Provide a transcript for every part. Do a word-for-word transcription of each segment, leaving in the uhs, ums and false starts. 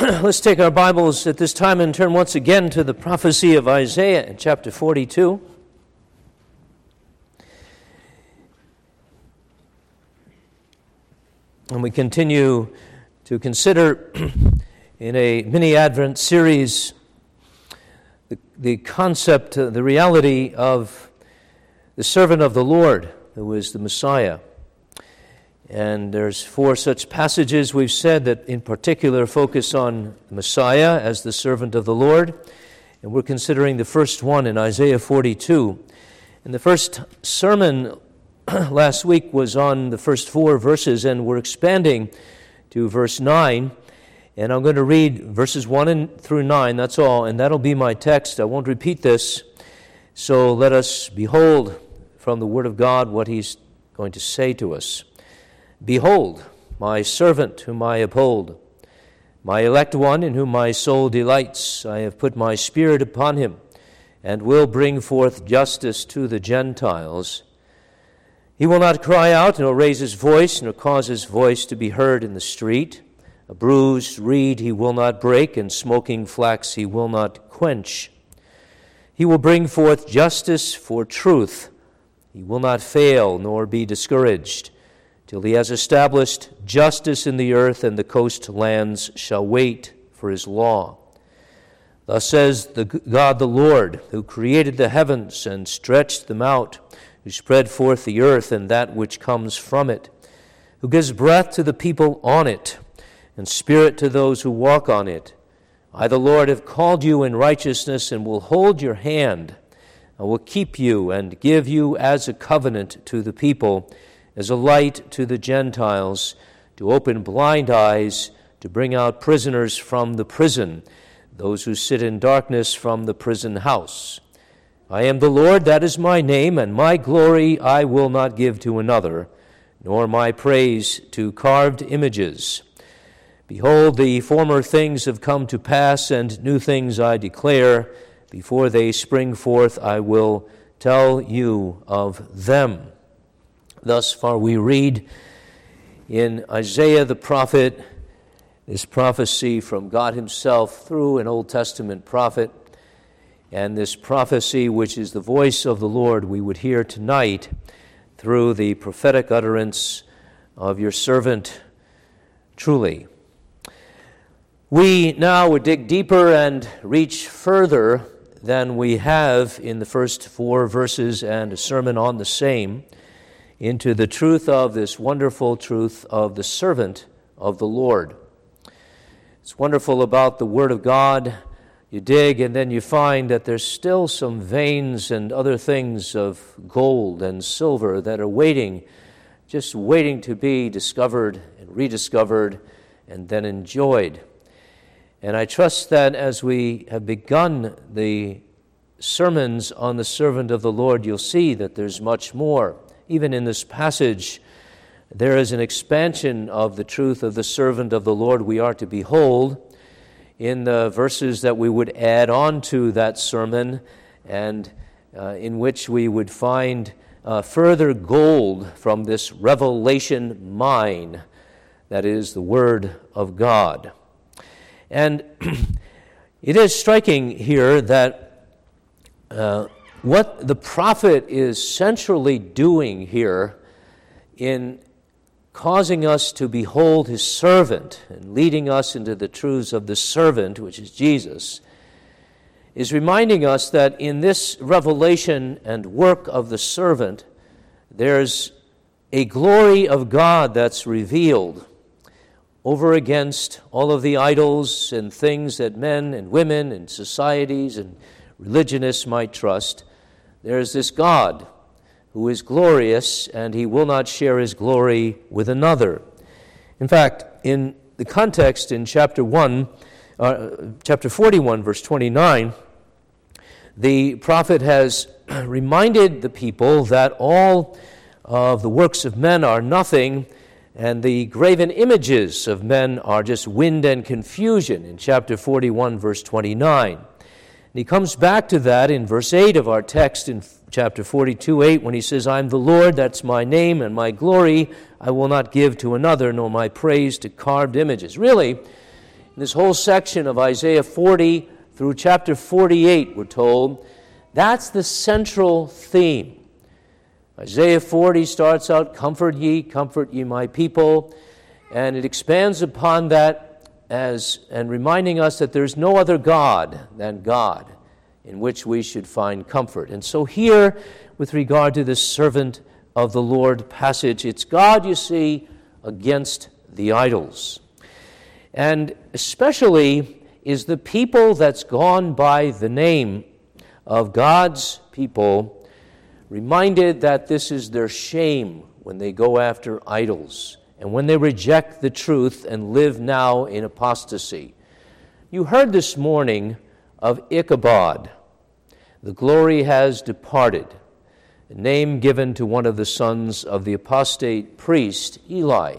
let's take our Bibles at this time and turn once again to the prophecy of Isaiah in chapter forty-two. And we continue to consider in a mini-Advent series the, the concept, uh, the reality of the servant of the Lord, who is the Messiah. And there's four such passages we've said that in particular focus on the Messiah as the servant of the Lord. And we're considering the first one in Isaiah forty-two. And the first sermon last week was on the first four verses, and we're expanding to verse nine. And I'm going to read verses one and through nine, that's all, and that'll be my text. I won't repeat this. So let us behold from the Word of God what He's going to say to us. Behold, my servant whom I uphold, my elect one in whom my soul delights. I have put my Spirit upon him, and will bring forth justice to the Gentiles. He will not cry out, nor raise his voice, nor cause his voice to be heard in the street. A bruised reed he will not break, and smoking flax he will not quench. He will bring forth justice for truth. He will not fail, nor be discouraged, till he has established justice in the earth, and the coastlands shall wait for his law. Thus says the God the Lord, who created the heavens and stretched them out, who spread forth the earth and that which comes from it, who gives breath to the people on it, and spirit to those who walk on it. I, the Lord, have called you in righteousness, and will hold your hand. I will keep you and give you as a covenant to the people, as a light to the Gentiles, to open blind eyes, to bring out prisoners from the prison, those who sit in darkness from the prison house. I am the Lord, that is my name, and my glory I will not give to another, nor my praise to carved images. Behold, the former things have come to pass, and new things I declare. Before they spring forth, I will tell you of them. Thus far we read in Isaiah the prophet, this prophecy from God himself through an Old Testament prophet, and this prophecy which is the voice of the Lord we would hear tonight through the prophetic utterance of your servant truly. We now would dig deeper and reach further than we have in the first four verses and a sermon on the same, into the truth of this wonderful truth of the servant of the Lord. It's wonderful about the Word of God. You dig and then you find that there's still some veins and other things of gold and silver that are waiting, just waiting to be discovered and rediscovered and then enjoyed. And I trust that as we have begun the sermons on the servant of the Lord, you'll see that there's much more. Even in this passage, there is an expansion of the truth of the servant of the Lord we are to behold in the verses that we would add on to that sermon, and uh, in which we would find uh, further gold from this revelation mine that is the Word of God. And it is striking here that uh, what the prophet is centrally doing here in causing us to behold his servant and leading us into the truths of the servant, which is Jesus, is reminding us that in this revelation and work of the servant, there's a glory of God that's revealed over against all of the idols and things that men and women and societies and religionists might trust. There's this God who is glorious, and he will not share his glory with another. In fact, in the context in chapter one, uh, chapter forty-one, verse twenty-nine, the prophet has reminded the people that all of the works of men are nothing, and the graven images of men are just wind and confusion in chapter forty-one, verse twenty-nine. And he comes back to that in verse eight of our text in chapter forty-two, eight, when he says, I am the Lord, that's my name, and my glory I will not give to another, nor my praise to carved images. Really, In this whole section of Isaiah forty through chapter forty-eight, we're told, that's the central theme. Isaiah forty starts out, "Comfort ye, comfort ye my people," and it expands upon that as and reminding us that there's no other God than God in which we should find comfort. And so here, with regard to this servant of the Lord passage, it's God, you see, against the idols. And especially is the people that's gone by the name of God's people reminded that this is their shame when they go after idols and when they reject the truth and live now in apostasy. You heard this morning of Ichabod. The glory has departed, a name given to one of the sons of the apostate priest, Eli.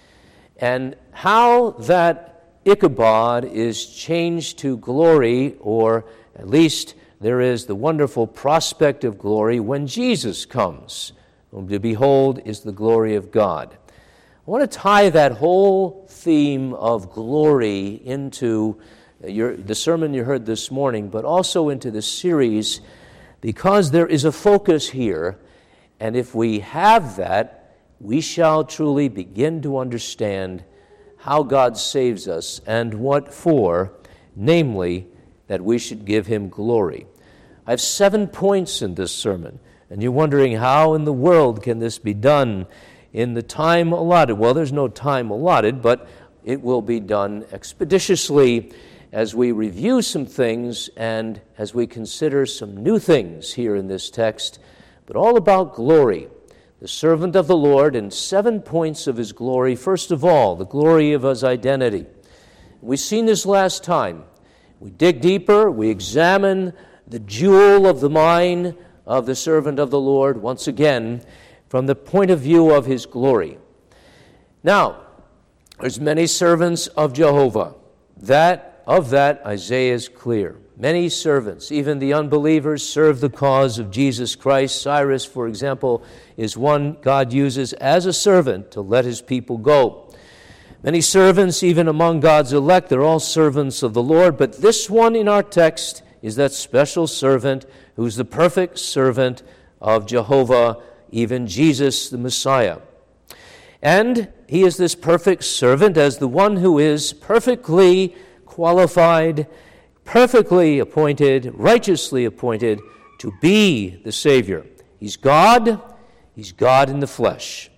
And how that Ichabod is changed to glory, or at least there is the wonderful prospect of glory when Jesus comes, whom to behold is the glory of God. I want to tie that whole theme of glory into your, the sermon you heard this morning, but also into the series, because there is a focus here, and if we have that, we shall truly begin to understand how God saves us and what for, namely, that we should give Him glory. I have seven points in this sermon, and you're wondering how in the world can this be done in the time allotted. Well, there's no time allotted, but it will be done expeditiously as we review some things and as we consider some new things here in this text, but all about glory. The servant of the Lord, and seven points of His glory. First of all, the glory of His identity. We've seen this last time. We dig deeper, we examine the jewel of the mine of the servant of the Lord, once again, from the point of view of His glory. Now, there's many servants of Jehovah. That, of that, Isaiah is clear. Many servants, even the unbelievers, serve the cause of Jesus Christ. Cyrus, for example, is one God uses as a servant to let His people go. Many servants, even among God's elect, they're all servants of the Lord, but this one in our text is that special servant who's the perfect servant of Jehovah, even Jesus the Messiah. And He is this perfect servant as the one who is perfectly qualified, perfectly appointed, righteously appointed to be the Savior. He's God, He's God in the flesh.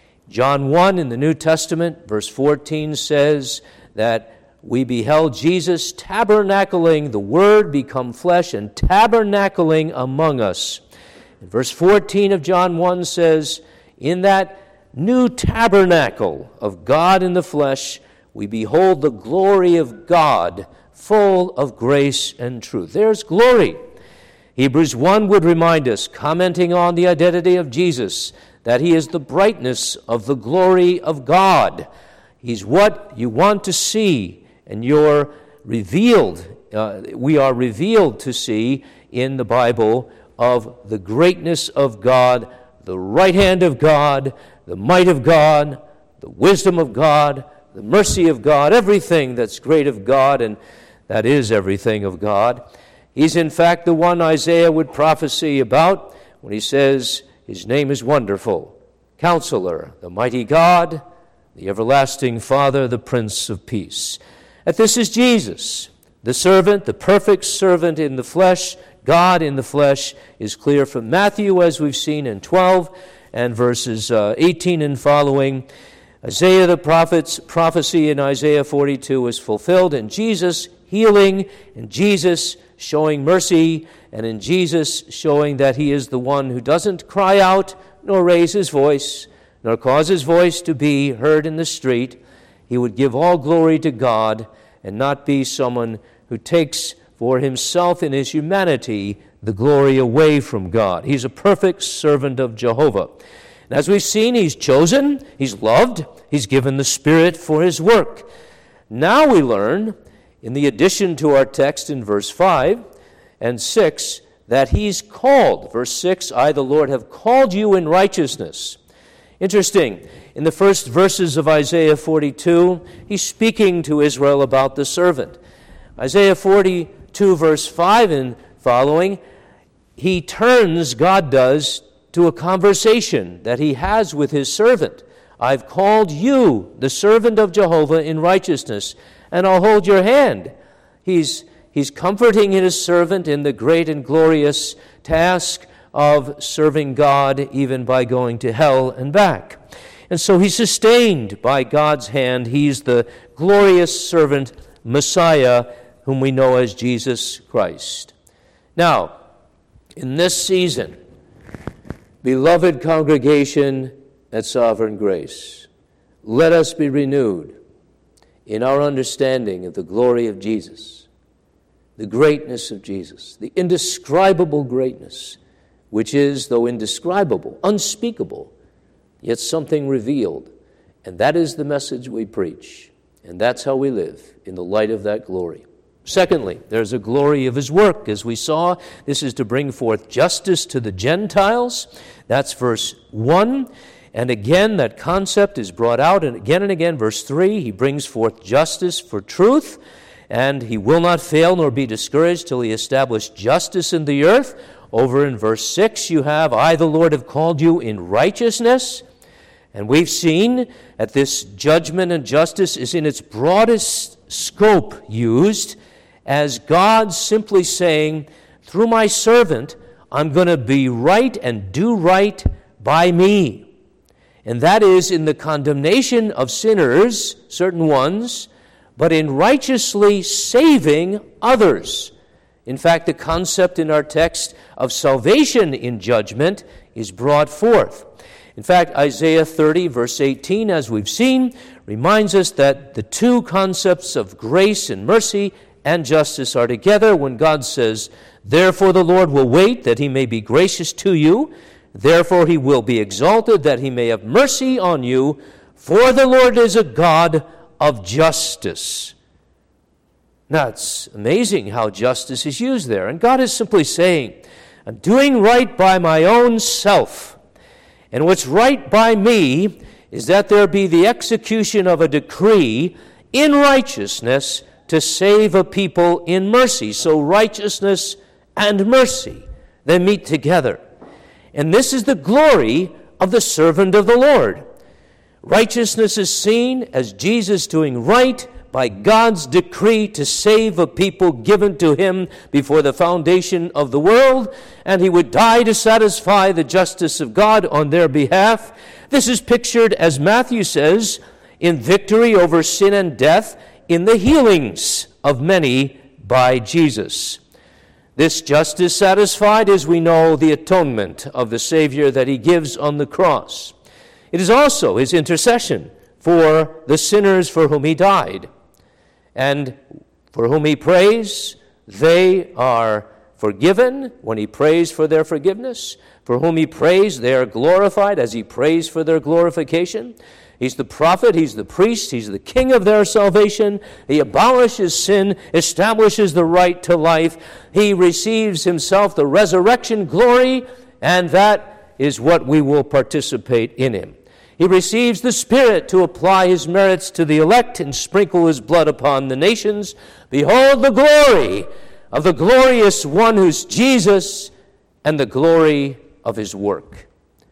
John one in the New Testament, verse fourteen, says that we beheld Jesus tabernacling, the Word become flesh, and tabernacling among us. And verse fourteen of John one says, in that new tabernacle of God in the flesh, we behold the glory of God, full of grace and truth. There's glory. Hebrews one would remind us, commenting on the identity of Jesus, that He is the brightness of the glory of God. He's what you want to see, and you're revealed, uh, we are revealed to see in the Bible of the greatness of God, the right hand of God, the might of God, the wisdom of God, the mercy of God, everything that's great of God, and that is everything of God. He's in fact the one Isaiah would prophesy about when he says His name is Wonderful, Counselor, the Mighty God, the Everlasting Father, the Prince of Peace. That this is Jesus, the servant, the perfect servant in the flesh, God in the flesh, is clear from Matthew, as we've seen in twelve and verses uh, eighteen and following. Isaiah the prophet's prophecy in Isaiah forty-two is fulfilled in Jesus healing, in Jesus showing mercy, and in Jesus showing that He is the one who doesn't cry out, nor raise His voice, nor cause His voice to be heard in the street. He would give all glory to God and not be someone who takes for Himself in His humanity the glory away from God. He's a perfect servant of Jehovah. And as we've seen, He's chosen, He's loved, He's given the Spirit for His work. Now we learn, in the addition to our text in verse five and six, that He's called. Verse six, I, the Lord, have called you in righteousness. Interesting. in the first verses of Isaiah forty-two, he's speaking to Israel about the servant. Isaiah forty-two, verse five and following, he turns, God does, to a conversation that he has with his servant. I've called you, the servant of Jehovah, in righteousness, and I'll hold your hand. He's, he's comforting his servant in the great and glorious task of serving God, even by going to hell and back. And so he's sustained by God's hand. He's the glorious servant Messiah, whom we know as Jesus Christ. Now, in this season, beloved congregation at Sovereign Grace, let us be renewed in our understanding of the glory of Jesus, the greatness of Jesus, the indescribable greatness, which is, though indescribable, unspeakable, yet something revealed. And that is the message we preach. And that's how we live, in the light of that glory. Secondly, there's a glory of his work. As we saw, this is to bring forth justice to the Gentiles. That's verse one. And again, that concept is brought out, and again and again, verse three, he brings forth justice for truth, and he will not fail nor be discouraged till he establish justice in the earth. Over in verse six, you have, I, the Lord, have called you in righteousness. And we've seen that this judgment and justice is in its broadest scope used as God simply saying, through my servant, I'm going to be right and do right by me. And that is in the condemnation of sinners, certain ones, but in righteously saving others. In fact, the concept in our text of salvation in judgment is brought forth. In fact, Isaiah thirty, verse eighteen, as we've seen, reminds us that the two concepts of grace and mercy and justice are together when God says, therefore the Lord will wait that he may be gracious to you. Therefore he will be exalted that he may have mercy on you. For the Lord is a God of justice. Now, it's amazing how justice is used there. And God is simply saying, I'm doing right by my own self. And what's right by me is that there be the execution of a decree in righteousness to save a people in mercy. So righteousness and mercy, they meet together. And this is the glory of the servant of the Lord. Righteousness is seen as Jesus doing right by God's decree to save a people given to him before the foundation of the world, and he would die to satisfy the justice of God on their behalf. This is pictured, as Matthew says, in victory over sin and death, in the healings of many by Jesus. This justice satisfied, as we know, the atonement of the Savior that he gives on the cross. It is also his intercession for the sinners for whom he died. And for whom he prays, they are forgiven when he prays for their forgiveness. For whom he prays, they are glorified as he prays for their glorification. He's the prophet, he's the priest, he's the king of their salvation. He abolishes sin, establishes the right to life. He receives himself the resurrection glory, and that is what we will participate in him. He receives the Spirit to apply his merits to the elect and sprinkle his blood upon the nations. Behold the glory of the glorious one who's Jesus, and the glory of his work.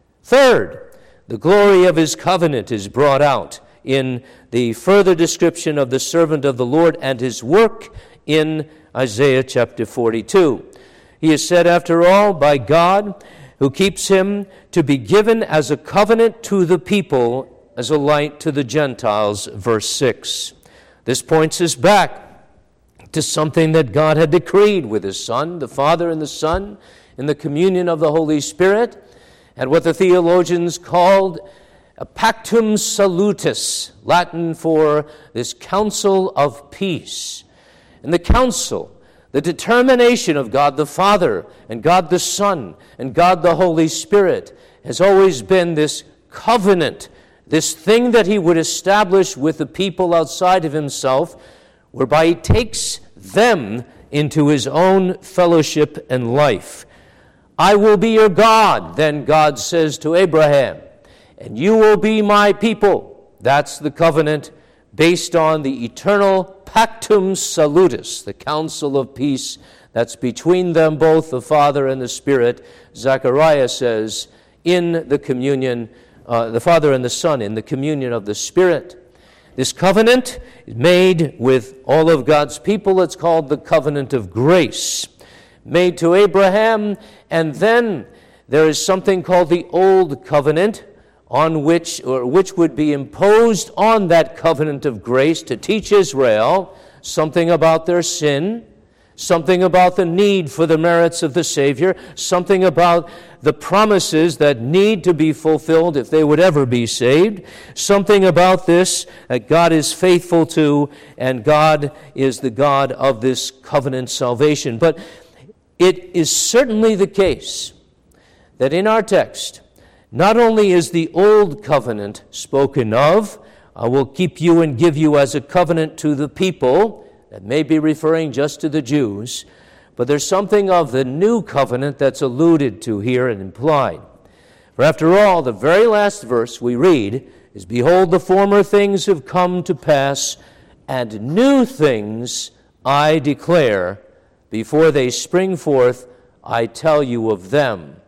Third, the glory of his covenant is brought out in the further description of the servant of the Lord and his work in Isaiah chapter forty-two. He is said, after all, by God, who keeps him to be given as a covenant to the people, as a light to the Gentiles, verse six. This points us back to something that God had decreed with his Son, the Father and the Son, in the communion of the Holy Spirit, and what the theologians called a pactum salutis, Latin for this council of peace. And the council, the determination of God the Father and God the Son and God the Holy Spirit has always been this covenant, this thing that he would establish with the people outside of himself, whereby he takes them into his own fellowship and life. I will be your God, then God says to Abraham, and you will be my people. That's the covenant based on the eternal pactum salutis, the counsel of peace that's between them both, the Father and the Spirit. Zechariah says, in the communion, uh, the Father and the Son, in the communion of the Spirit. This covenant is made with all of God's people. It's called the covenant of grace, made to Abraham. And then there is something called the old covenant, on which, or which would be imposed on that covenant of grace to teach Israel something about their sin, something about the need for the merits of the Savior, something about the promises that need to be fulfilled if they would ever be saved, something about this that God is faithful to, and God is the God of this covenant salvation. But it is certainly the case that in our text, not only is the old covenant spoken of, I will keep you and give you as a covenant to the people, that may be referring just to the Jews, but there's something of the new covenant that's alluded to here and implied. For after all, the very last verse we read is, behold, the former things have come to pass, and new things I declare. Before they spring forth, I tell you of them.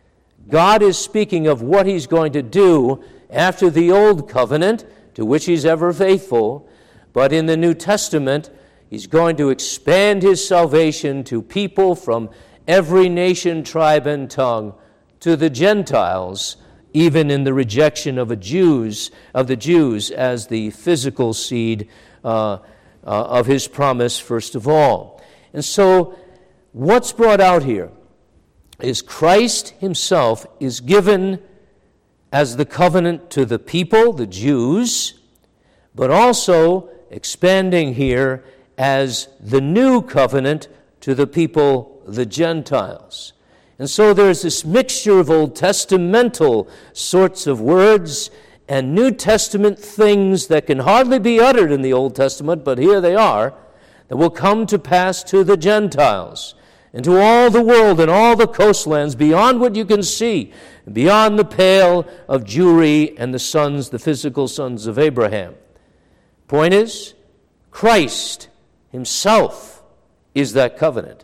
God is speaking of what he's going to do after the old covenant, to which he's ever faithful, but in the New Testament, he's going to expand his salvation to people from every nation, tribe, and tongue, to the Gentiles, even in the rejection of a Jews of the Jews as the physical seed uh, uh, of his promise, first of all. And so, what's brought out here is Christ himself is given as the covenant to the people, the Jews, but also expanding here as the new covenant to the people, the Gentiles. And so there's this mixture of Old Testamental sorts of words and New Testament things that can hardly be uttered in the Old Testament, but here they are, that will come to pass to the Gentiles, and to all the world and all the coastlands beyond what you can see, beyond the pale of Jewry and the sons, the physical sons of Abraham. Point is, Christ himself is that covenant.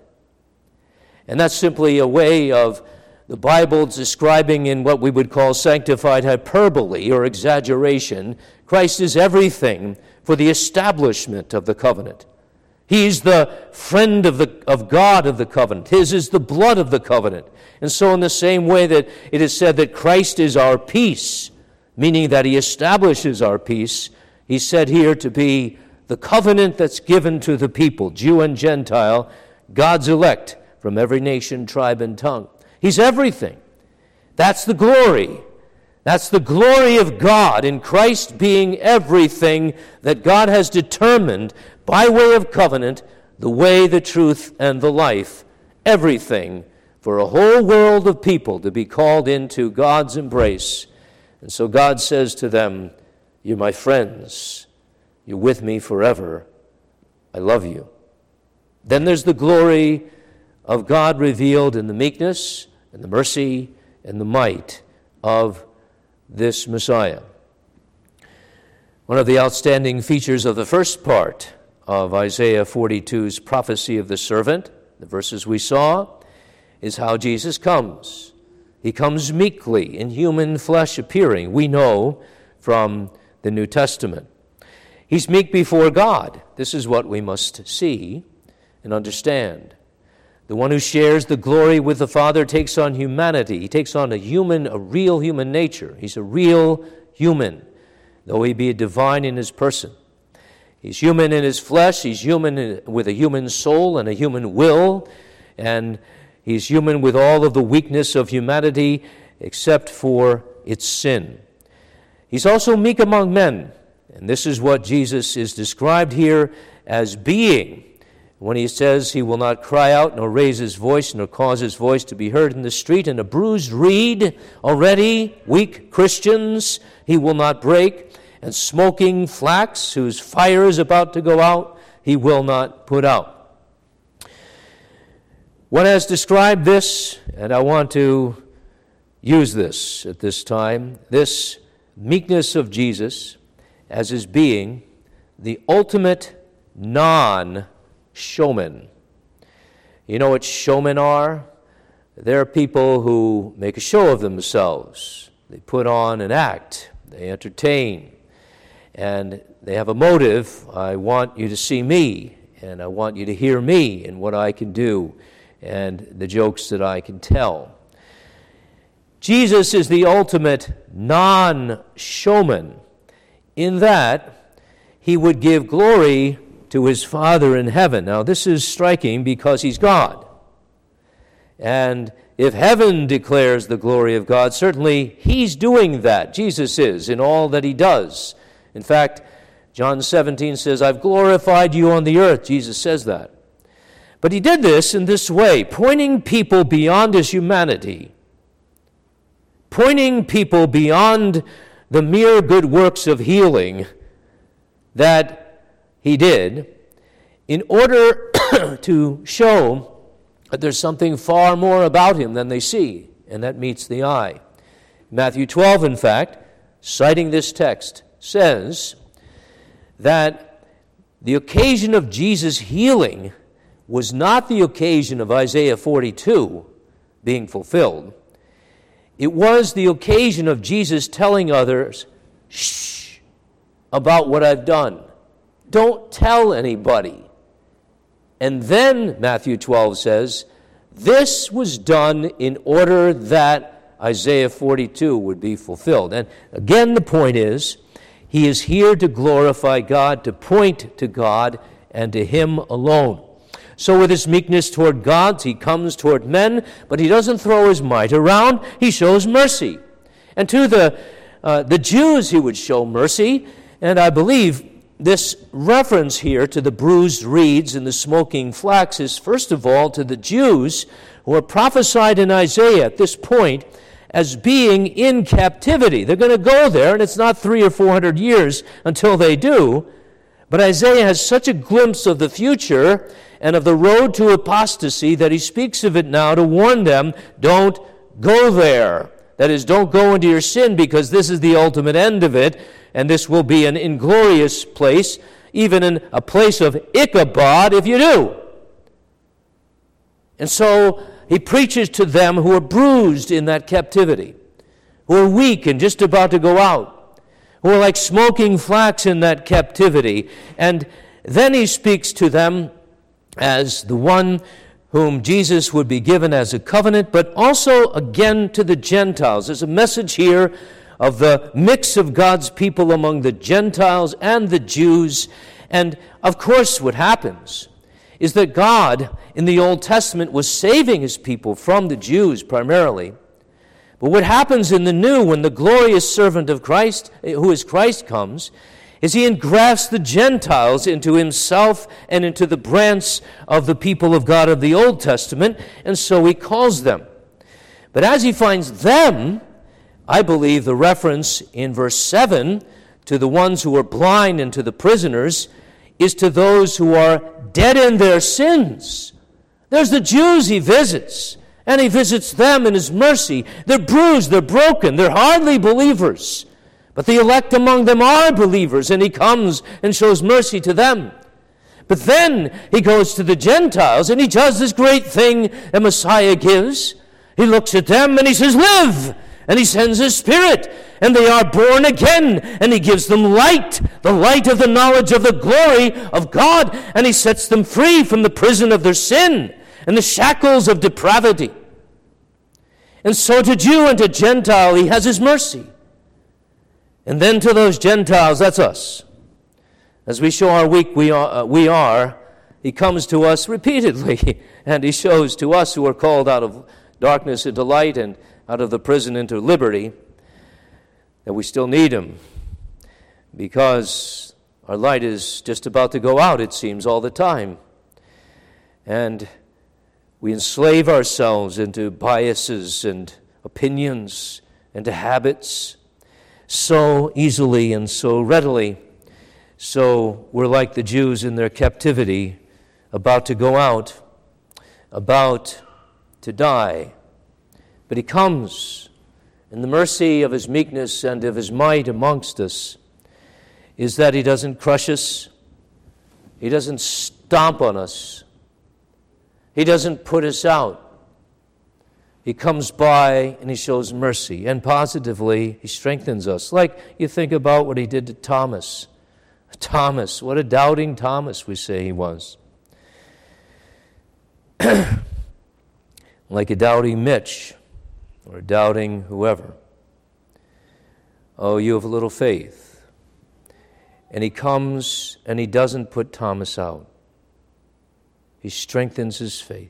And that's simply a way of the Bible describing in what we would call sanctified hyperbole or exaggeration. Christ is everything for the establishment of the covenant. He's the friend of the of God of the covenant. His is the blood of the covenant. And so in the same way that it is said that Christ is our peace, meaning that he establishes our peace, he's said here to be the covenant that's given to the people, Jew and Gentile, God's elect from every nation, tribe, and tongue. He's everything. That's the glory. That's the glory of God in Christ being everything that God has determined by way of covenant, the way, the truth, and the life, everything for a whole world of people to be called into God's embrace. And so God says to them, you're my friends. You're with me forever. I love you. Then there's the glory of God revealed in the meekness and the mercy and the might of this Messiah. One of the outstanding features of the first part of Isaiah forty-two's prophecy of the servant, the verses we saw, is how Jesus comes. He comes meekly in human flesh appearing, we know from the New Testament. He's meek before God. This is what we must see and understand. The one who shares the glory with the Father takes on humanity. He takes on a human, a real human nature. He's a real human, though he be a divine in his person. He's human in his flesh. He's human with a human soul and a human will. And he's human with all of the weakness of humanity except for its sin. He's also meek among men. And this is what Jesus is described here as being. When he says he will not cry out, nor raise his voice, nor cause his voice to be heard in the street, and a bruised reed, already weak Christians, he will not break, and smoking flax, whose fire is about to go out, he will not put out. One has described this, and I want to use this at this time, this meekness of Jesus as his being the ultimate non-showman. You know what showmen are? They're people who make a show of themselves. They put on an act. They entertain. And they have a motive. I want you to see me, and I want you to hear me and what I can do and the jokes that I can tell. Jesus is the ultimate non-showman in that he would give glory to his Father in heaven. Now, this is striking because he's God. And if heaven declares the glory of God, certainly he's doing that. Jesus is in all that he does. In fact, John seventeen says, I've glorified you on the earth. Jesus says that. But he did this in this way, pointing people beyond his humanity, pointing people beyond the mere good works of healing that he did, in order to show that there's something far more about him than they see, and that meets the eye. Matthew twelve, in fact, citing this text, says that the occasion of Jesus' healing was not the occasion of Isaiah forty-two being fulfilled. It was the occasion of Jesus telling others, shh, about what I've done. Don't tell anybody. And then, Matthew twelve says, this was done in order that Isaiah forty-two would be fulfilled. And again, the point is, he is here to glorify God, to point to God, and to him alone. So with his meekness toward God, he comes toward men, but he doesn't throw his might around. He shows mercy. And to the, uh, the Jews he would show mercy, and I believe this reference here to the bruised reeds and the smoking flax is first of all to the Jews who are prophesied in Isaiah at this point as being in captivity. They're going to go there, and it's not three or four hundred years until they do. But Isaiah has such a glimpse of the future and of the road to apostasy that he speaks of it now to warn them, don't go there. That is, don't go into your sin, because this is the ultimate end of it, and this will be an inglorious place, even in a place of Ichabod if you do. And so he preaches to them who are bruised in that captivity, who are weak and just about to go out, who are like smoking flax in that captivity. And then he speaks to them as the one whom Jesus would be given as a covenant, but also again to the Gentiles. There's a message here of the mix of God's people among the Gentiles and the Jews. And of course what happens is that God in the Old Testament was saving his people from the Jews primarily. But what happens in the New, when the glorious servant of Christ, who is Christ, comes, is he engrafts the Gentiles into himself and into the branch of the people of God of the Old Testament, and so he calls them. But as he finds them, I believe the reference in verse seven to the ones who are blind and to the prisoners is to those who are dead in their sins. There's the Jews he visits, and he visits them in his mercy. They're bruised, they're broken, they're hardly believers. But the elect among them are believers, and he comes and shows mercy to them. But then he goes to the Gentiles, and he does this great thing that Messiah gives. He looks at them, and he says, live! And he sends his Spirit, and they are born again, and he gives them light, the light of the knowledge of the glory of God, and he sets them free from the prison of their sin and the shackles of depravity. And so to Jew and to Gentile, he has his mercy. And then to those Gentiles, that's us. As we show how weak we are, uh, we are, he comes to us repeatedly, and he shows to us who are called out of darkness into light and out of the prison into liberty that we still need him, because our light is just about to go out, it seems, all the time. And we enslave ourselves into biases and opinions and to habits so easily and so readily. So we're like the Jews in their captivity, about to go out, about to die. But he comes and the mercy of his meekness and of his might amongst us is that he doesn't crush us. He doesn't stomp on us. He doesn't put us out. He comes by and he shows mercy. And positively, he strengthens us. Like you think about what he did to Thomas. Thomas, what a doubting Thomas we say he was. Like a doubting Mitch or a doubting whoever. Oh, you have little faith. And he comes and he doesn't put Thomas out. He strengthens his faith.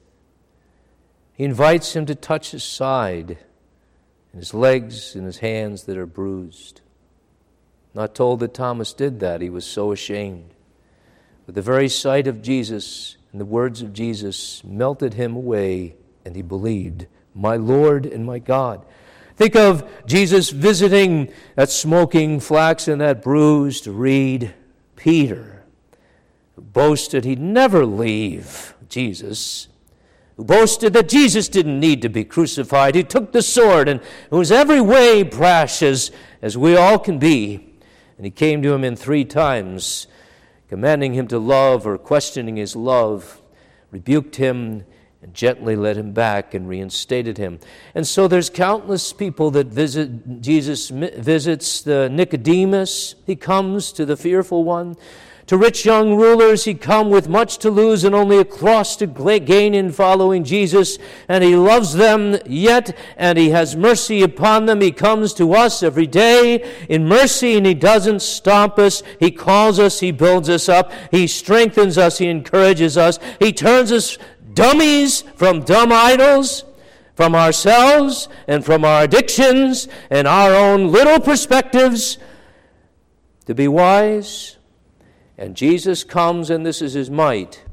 He invites him to touch his side and his legs and his hands that are bruised. Not told that Thomas did that. He was so ashamed. But the very sight of Jesus and the words of Jesus melted him away, and he believed, my Lord and my God. Think of Jesus visiting that smoking flax and that bruised reed. Peter, who boasted he'd never leave Jesus, who boasted that Jesus didn't need to be crucified. He took the sword and was every way brash as, as we all can be. And he came to him in three times, commanding him to love or questioning his love, rebuked him, and gently led him back and reinstated him. And so there's countless people that visit, Jesus visits the Nicodemus. He comes to the fearful one. To rich young rulers, he come with much to lose and only a cross to gain in following Jesus. And he loves them yet, and he has mercy upon them. He comes to us every day in mercy, and he doesn't stomp us. He calls us, he builds us up, he strengthens us, he encourages us. He turns us dummies from dumb idols, from ourselves and from our addictions and our own little perspectives to be wise. And Jesus comes, and this is his might.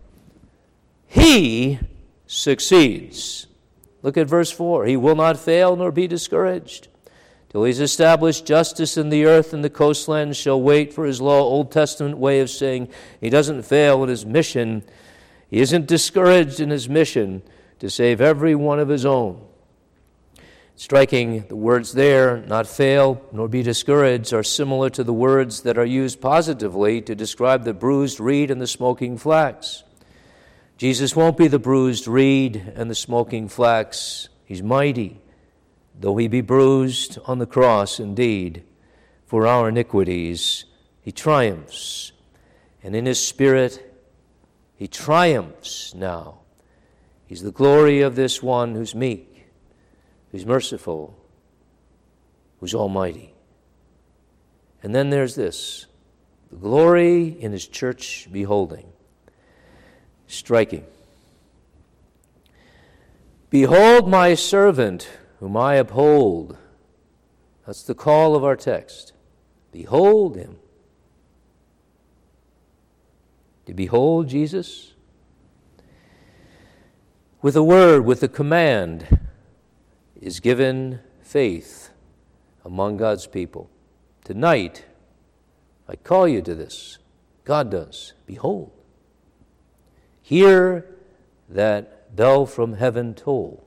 He succeeds. Look at verse four. He will not fail nor be discouraged till he's established justice in the earth, and the coastlands shall wait for his law. Old Testament way of saying he doesn't fail in his mission. He isn't discouraged in his mission to save every one of his own. Striking, the words there, not fail nor be discouraged, are similar to the words that are used positively to describe the bruised reed and the smoking flax. Jesus won't be the bruised reed and the smoking flax. He's mighty, though he be bruised on the cross indeed. For our iniquities he triumphs, and in his spirit he triumphs now. He's the glory of this one who's meek, who's merciful, who's almighty. And then there's this, the glory in his church beholding. Striking. Behold my servant, whom I uphold. That's the call of our text. Behold him. To behold Jesus? With a word, with a command, is given faith among God's people. Tonight, I call you to this. God does. Behold. Hear that bell from heaven toll.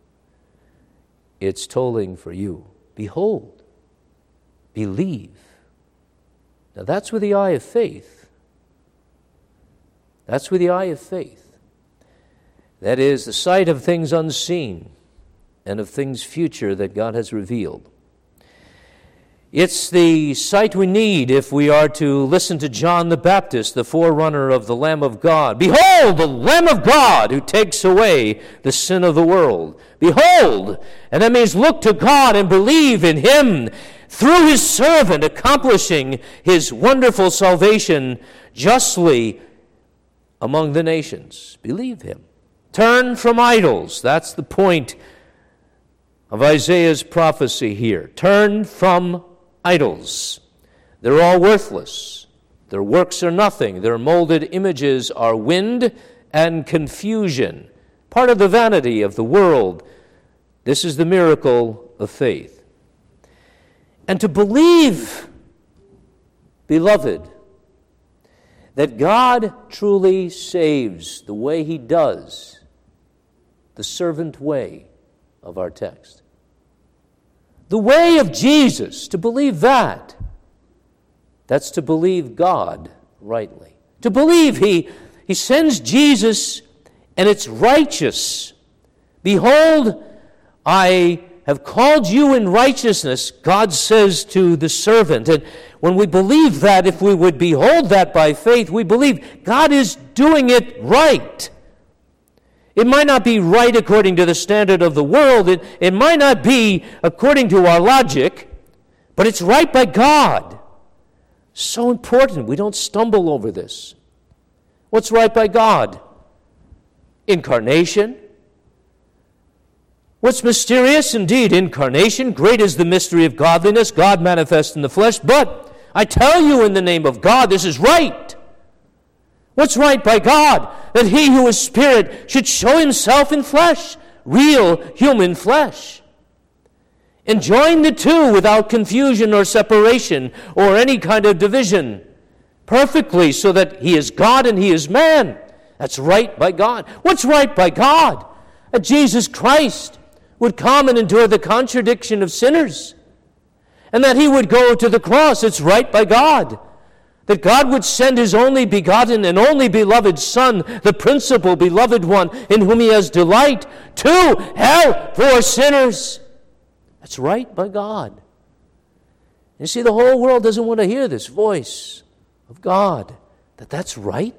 It's tolling for you. Behold. Believe. Now that's with the eye of faith. That's with the eye of faith. That is the sight of things unseen and of things future that God has revealed. It's the sight we need if we are to listen to John the Baptist, the forerunner of the Lamb of God. Behold, the Lamb of God who takes away the sin of the world. Behold! And that means look to God and believe in him through his servant accomplishing his wonderful salvation justly among the nations. Believe him. Turn from idols. That's the point of Isaiah's prophecy here. Turn from idols. They're all worthless. Their works are nothing. Their molded images are wind and confusion. Part of the vanity of the world. This is the miracle of faith. And to believe, beloved, that God truly saves the way he does, the servant way of our text. the way of Jesus, to believe that, that's to believe God rightly. To believe He, he sends Jesus and it's righteous. Behold, I have called you in righteousness, God says to the servant. And when we believe that, if we would behold that by faith, we believe God is doing it right. It might not be right according to the standard of the world. It, it might not be according to our logic, but it's right by God. So important. We don't stumble over this. What's right by God? Incarnation. What's mysterious? Indeed, incarnation. Great is the mystery of godliness, God manifest in the flesh. But I tell you in the name of God, this is right. What's right by God? That He who is Spirit should show Himself in flesh, real human flesh. And join the two without confusion or separation or any kind of division, perfectly, so that He is God and He is man. That's right by God. What's right by God? That Jesus Christ would come and endure the contradiction of sinners, and that He would go to the cross. It's right by God. That God would send His only begotten and only beloved Son, the principal beloved one, in whom He has delight, to hell for sinners. That's right by God. You see, the whole world doesn't want to hear this voice of God, that that's right.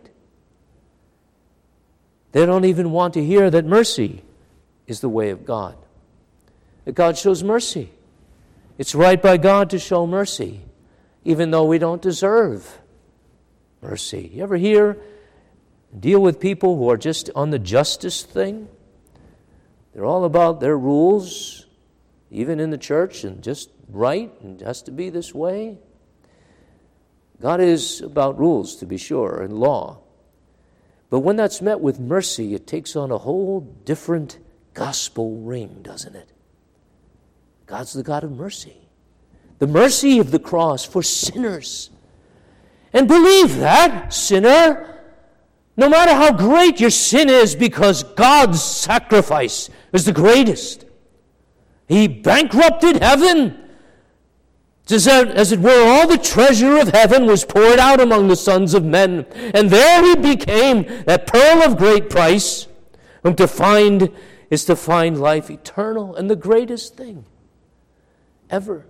They don't even want to hear that mercy is the way of God, that God shows mercy. It's right by God to show mercy, even though we don't deserve mercy. You ever hear, deal with people who are just on the justice thing? They're all about their rules, even in the church, and just right, and it has to be this way. God is about rules, to be sure, and law. But when that's met with mercy, it takes on a whole different gospel ring, doesn't it? God's the God of mercy. The mercy of the cross for sinners. And believe that, sinner, no matter how great your sin is, because God's sacrifice is the greatest. He bankrupted heaven. As, as it were, all the treasure of heaven was poured out among the sons of men. And there He became that pearl of great price, whom to find is to find life eternal, and the greatest thing ever.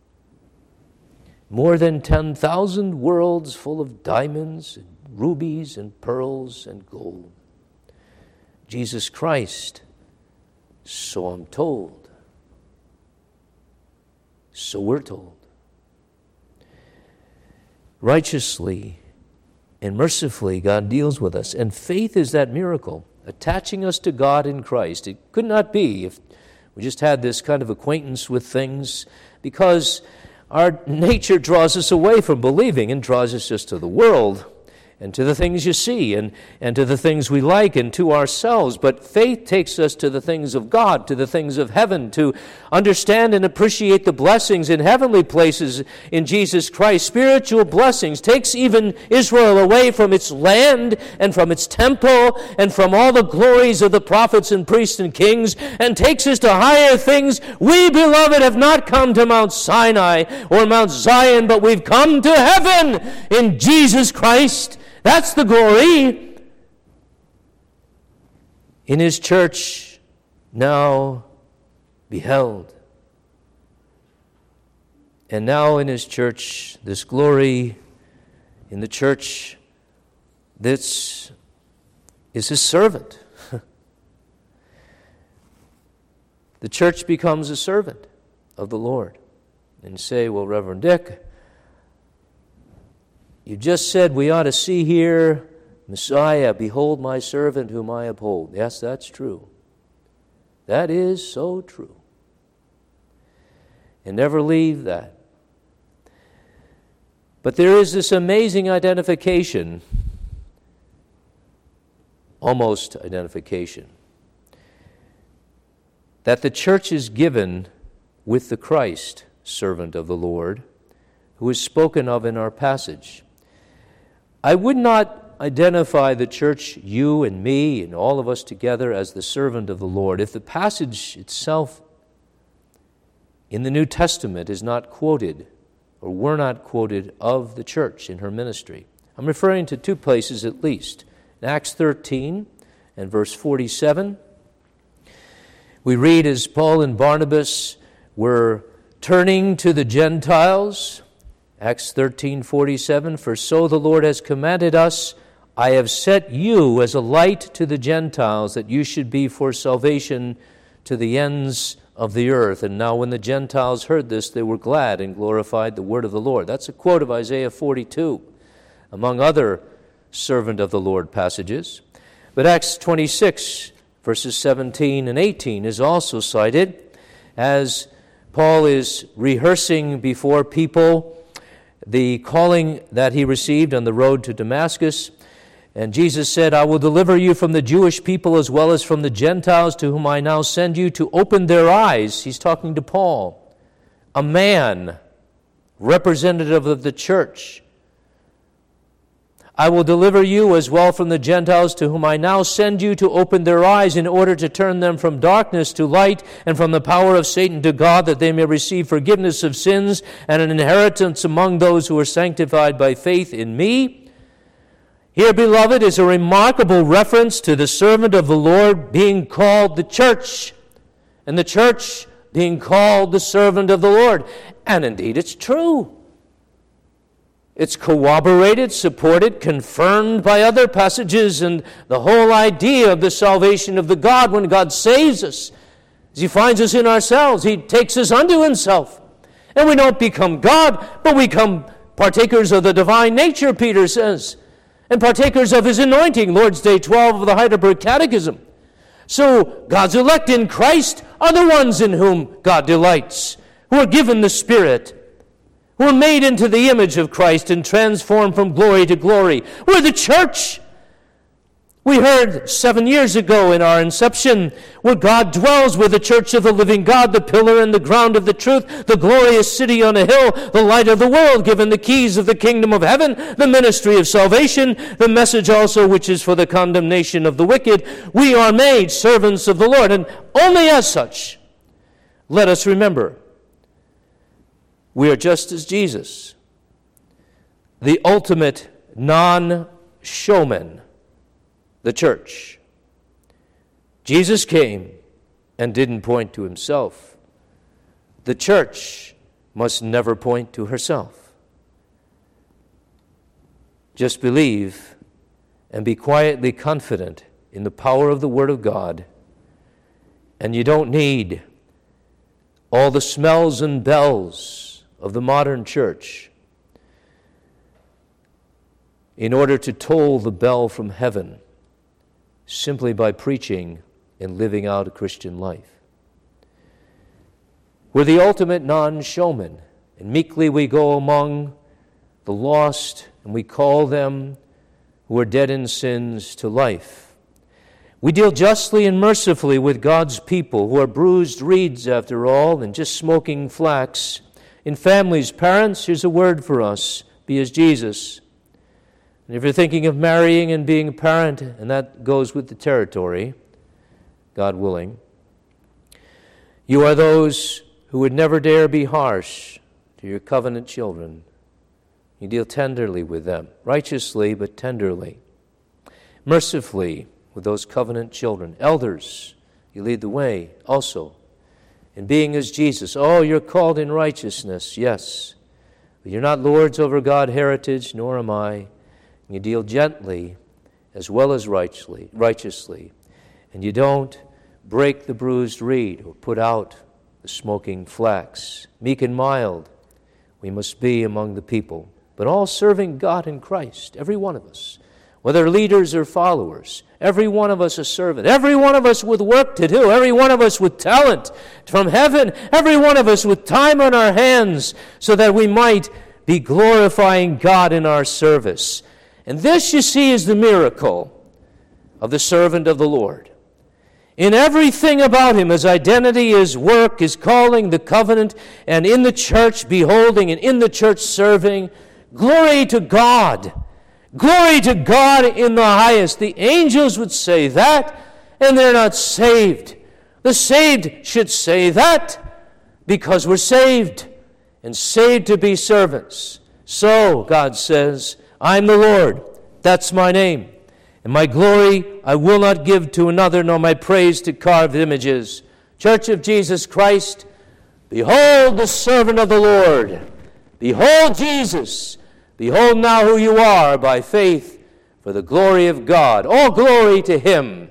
More than ten thousand worlds full of diamonds, and rubies, and pearls, and gold. Jesus Christ, so I'm told. So we're told. Righteously and mercifully, God deals with us. And faith is that miracle, attaching us to God in Christ. It could not be if we just had this kind of acquaintance with things, because our nature draws us away from believing and draws us just to the world and to the things you see and, and to the things we like and to ourselves. But faith takes us to the things of God, to the things of heaven, to understand and appreciate the blessings in heavenly places in Jesus Christ. Spiritual blessings takes even Israel away from its land and from its temple and from all the glories of the prophets and priests and kings, and takes us to higher things. We, beloved, have not come to Mount Sinai or Mount Zion, but we've come to heaven in Jesus Christ. That's the glory. In His church now beheld. And now in His church, this glory in the church that's is His servant. The church becomes a servant of the Lord. And you say, well, Reverend Dick, you just said we ought to see here, Messiah, behold my servant whom I uphold. Yes, that's true. That is so true. And never leave that. But there is this amazing identification, almost identification, that the church is given with the Christ, servant of the Lord, who is spoken of in our passage. I would not identify the church, you and me and all of us together, as the servant of the Lord if the passage itself in the New Testament is not quoted, or were not quoted, of the church in her ministry. I'm referring to two places at least. In Acts thirteen and verse forty-seven, we read as Paul and Barnabas were turning to the Gentiles, Acts thirteen forty-seven, "For so the Lord has commanded us, I have set you as a light to the Gentiles, that you should be for salvation to the ends of the earth." And now when the Gentiles heard this, they were glad and glorified the word of the Lord. That's a quote of Isaiah forty-two, among other servant of the Lord passages. But Acts twenty-six, verses seventeen and eighteen is also cited as Paul is rehearsing before people the calling that he received on the road to Damascus. And Jesus said, "I will deliver you from the Jewish people as well as from the Gentiles, to whom I now send you, to open their eyes." He's talking to Paul, a man, representative of the church. "I will deliver you as well from the Gentiles, to whom I now send you, to open their eyes, in order to turn them from darkness to light, and from the power of Satan to God, that they may receive forgiveness of sins and an inheritance among those who are sanctified by faith in me." Here, beloved, is a remarkable reference to the servant of the Lord being called the church, and the church being called the servant of the Lord. And indeed, it's true. It's corroborated, supported, confirmed by other passages, and the whole idea of the salvation of the God, when God saves us, as He finds us in ourselves, He takes us unto Himself. And we don't become God, but we become partakers of the divine nature, Peter says, and partakers of His anointing, Lord's Day twelve of the Heidelberg Catechism. So God's elect in Christ are the ones in whom God delights, who are given the Spirit, who are made into the image of Christ and transformed from glory to glory. We're the church. We heard seven years ago in our inception where God dwells with the church of the living God, the pillar and the ground of the truth, the glorious city on a hill, the light of the world, given the keys of the kingdom of heaven, the ministry of salvation, the message also which is for the condemnation of the wicked. We are made servants of the Lord, and only as such, let us remember, we are just as Jesus, the ultimate non-showman, the church. Jesus came and didn't point to Himself. The church must never point to herself. Just believe and be quietly confident in the power of the Word of God, and you don't need all the smells and bells of the modern church in order to toll the bell from heaven, simply by preaching and living out a Christian life. We're the ultimate non-showman, and meekly we go among the lost, and we call them who are dead in sins to life. We deal justly and mercifully with God's people, who are bruised reeds, after all, and just smoking flax. In families, parents, here's a word for us: be as Jesus. And if you're thinking of marrying and being a parent, and that goes with the territory, God willing, you are those who would never dare be harsh to your covenant children. You deal tenderly with them, righteously but tenderly, mercifully with those covenant children. Elders, you lead the way also in being as Jesus. Oh, you're called in righteousness, yes, but you're not lords over God heritage, nor am I. You deal gently as well as righteously, righteously, and you don't break the bruised reed or put out the smoking flax. Meek and mild we must be among the people, but all serving God in Christ, every one of us, whether leaders or followers, every one of us a servant, every one of us with work to do, every one of us with talent from heaven, every one of us with time on our hands, so that we might be glorifying God in our service. And this, you see, is the miracle of the servant of the Lord. In everything about him, his identity, his work, his calling, the covenant, and in the church beholding, and in the church serving, glory to God. Glory to God in the highest. The angels would say that, and they're not saved. The saved should say that. because we're saved, and saved to be servants. So, God says, I'm the Lord, that's my name. And my glory I will not give to another, nor my praise to carved images. Church of Jesus Christ, behold the servant of the Lord. Behold Jesus. Behold now who you are by faith for the glory of God. All glory to him,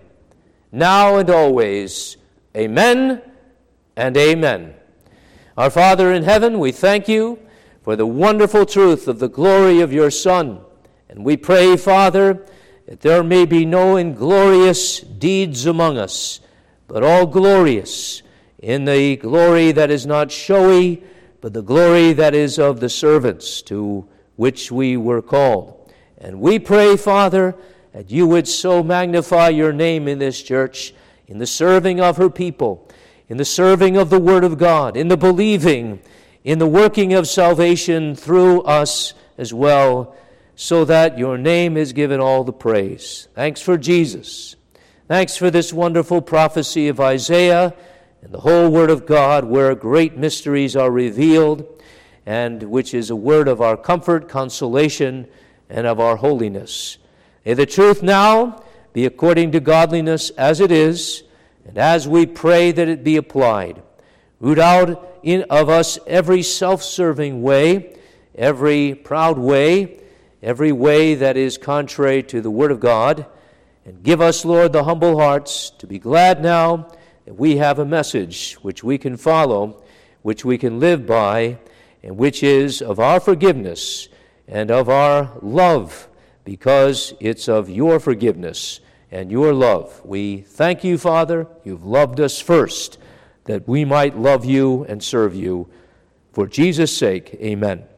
now and always. Amen and amen. Our Father in heaven, we thank you for the wonderful truth of the glory of your Son. And we pray, Father, that there may be no inglorious deeds among us, but all glorious in the glory that is not showy, but the glory that is of the servants to which we were called. And we pray, Father, that you would so magnify your name in this church, in the serving of her people, in the serving of the Word of God, in the believing, in the working of salvation through us as well, so that your name is given all the praise. Thanks for Jesus. Thanks for this wonderful prophecy of Isaiah and the whole Word of God, where great mysteries are revealed, and which is a word of our comfort, consolation, and of our holiness. May the truth now be according to godliness as it is, and as we pray that it be applied. Root out in of us every self-serving way, every proud way, every way that is contrary to the Word of God, and give us, Lord, the humble hearts to be glad now that we have a message which we can follow, which we can live by, and which is of our forgiveness and of our love, because it's of your forgiveness and your love. We thank you, Father, you've loved us first, that we might love you and serve you. For Jesus' sake, amen.